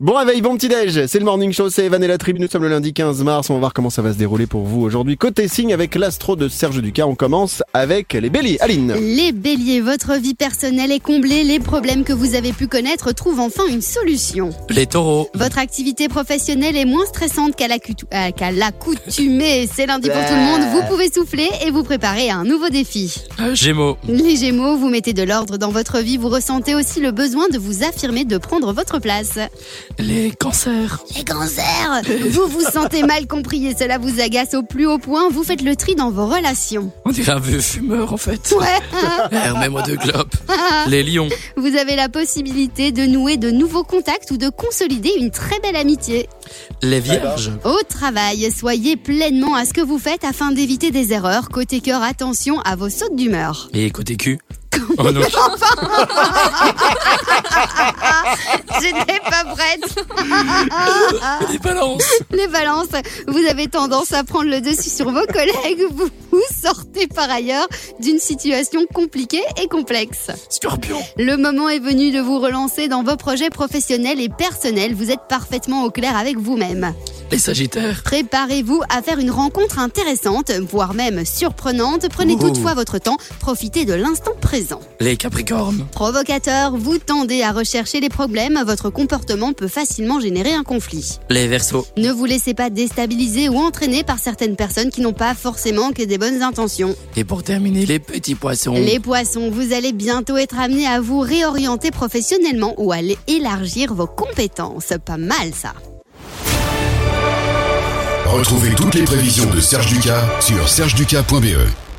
Bon réveil, bon petit-déj, c'est le Morning Show, c'est Evan et la tribu, nous sommes le lundi 15 mars, on va voir comment ça va se dérouler pour vous aujourd'hui. Côté signe avec l'astro de Serge Ducas, on commence avec les béliers. Aline. Les béliers, votre vie personnelle est comblée, les problèmes que vous avez pu connaître trouvent enfin une solution. Les taureaux. Votre activité professionnelle est moins stressante qu'à l'accoutumée, c'est lundi pour tout le monde, vous pouvez souffler et vous préparer à un nouveau défi. Gémeaux. Les gémeaux, vous mettez de l'ordre dans votre vie, vous ressentez aussi le besoin de vous affirmer, de prendre votre place. Les cancers. Les cancers, vous vous sentez mal compris et cela vous agace au plus haut point, vous faites le tri dans vos relations. On dirait un vieux fumeur en fait. Ouais. Remets-moi 2 clopes. Les lions. Vous avez la possibilité de nouer de nouveaux contacts ou de consolider une très belle amitié. Les vierges. Au travail, soyez pleinement à ce que vous faites afin d'éviter des erreurs. Côté cœur, attention à vos sautes d'humeur. Et côté cul. Oh non. J'étais pas prête. Les balances. Les balances, vous avez tendance à prendre le dessus sur vos collègues. Vous sortez par ailleurs d'une situation compliquée et complexe. Scorpion. Le moment est venu de vous relancer dans vos projets professionnels et personnels. Vous êtes parfaitement au clair avec vous-même. Les sagittaires. Préparez-vous à faire une rencontre intéressante, voire même surprenante. Prenez toutefois votre temps, profitez de l'instant présent. Les capricornes. Provocateur, vous tendez à rechercher les problèmes, votre comportement peut facilement générer un conflit. Les verseaux. Ne vous laissez pas déstabiliser ou entraîner par certaines personnes qui n'ont pas forcément que des bonnes intentions. Et pour terminer, les petits poissons. Les poissons, vous allez bientôt être amenés à vous réorienter professionnellement ou à élargir vos compétences. Pas mal ça. Retrouvez toutes les prévisions de Serge Ducas sur sergeducas.be.